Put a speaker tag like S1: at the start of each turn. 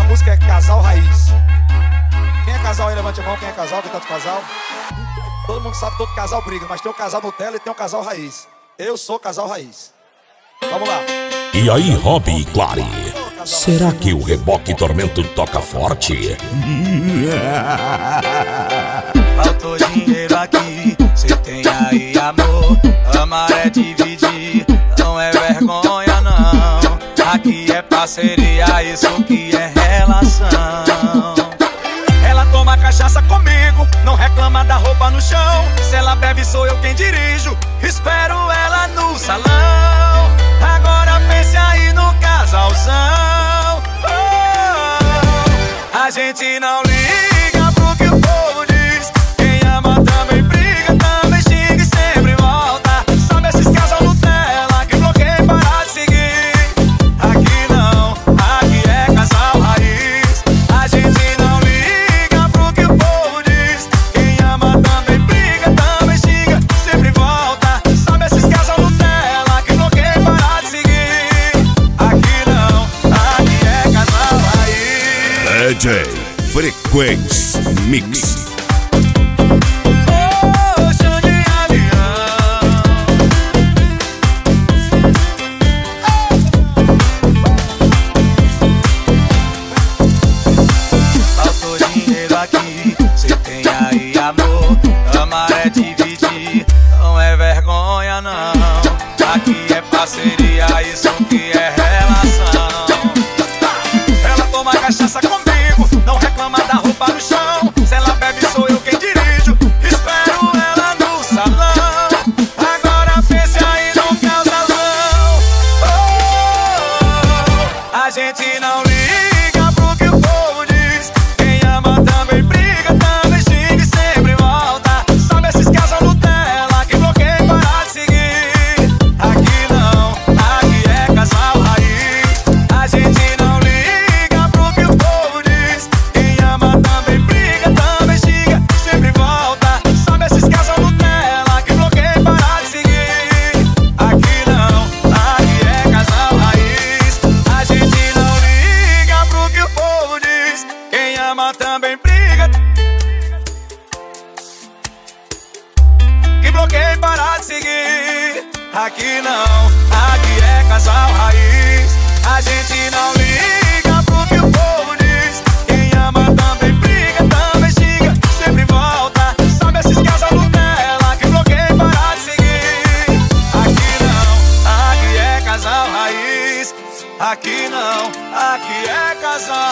S1: música é Casal Raiz. Quem é casal aí, levante a mão. Quem é casal, quem tá de casal? Todo mundo sabe que todo casal briga, mas tem um casal Nutella e tem um casal Raiz. Eu sou casal Raiz. Vamos lá.
S2: E aí, Rob e Clary, será que o Reboque Tormento toca forte?
S3: Faltou dinheiro aqui, cê tem aí amor. Amar é dividir, não é vergonha não. Aqui é parceria, isso que é relação. Ela toma cachaça comigo, não reclama da roupa no chão. Se ela bebe sou eu quem dirijo, espero ela no salão. Agora pense aí no casalzão. A gente não liga pro que o povo diz. Quem ama também briga, também xinga e sempre volta. Sabe esses casal Nutella que bloqueiam para de seguir? Aqui não, aqui é casal raiz. A gente não liga pro que o povo diz. Quem ama também briga, também xinga, sempre volta. Sabe esses casal Nutella que bloqueiam para de seguir? Aqui não, aqui é casal raiz.
S2: DJ Frequência Mix.
S3: Faltou dinheiro aqui, cê tem aí amor. Amar é dividir, não é vergonha não. Aqui é parceria, isso que é relação. Ela toma cachaça comigo, não reclama da roupa no chão. Se ela bebe sou eu quem dirijo, espero ela no salão. Agora pense aí no casalão. A gente não liga pro que o povo diz. Quem ama também briga, também xinga e sempre volta. Sabe esses casal Nutella que bloqueiam para de seguir? Aqui não, aqui é casal raiz. A gente não liga pro que o povo diz. Quem ama também briga, também xinga e sempre volta. Sabe esses casal Nutella que bloqueiam para de seguir? Aqui não, aqui é casal raiz. A gente não liga pro que o povo diz. Quem ama também briga, que bloqueia para de seguir. Aqui não, aqui é casal raiz. A gente não